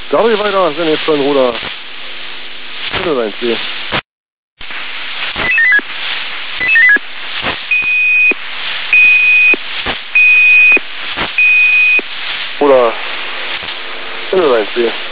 Gabriel weiter, sind jetzt schon Ruder. Oder sein Ziel. Oder sein Ziel.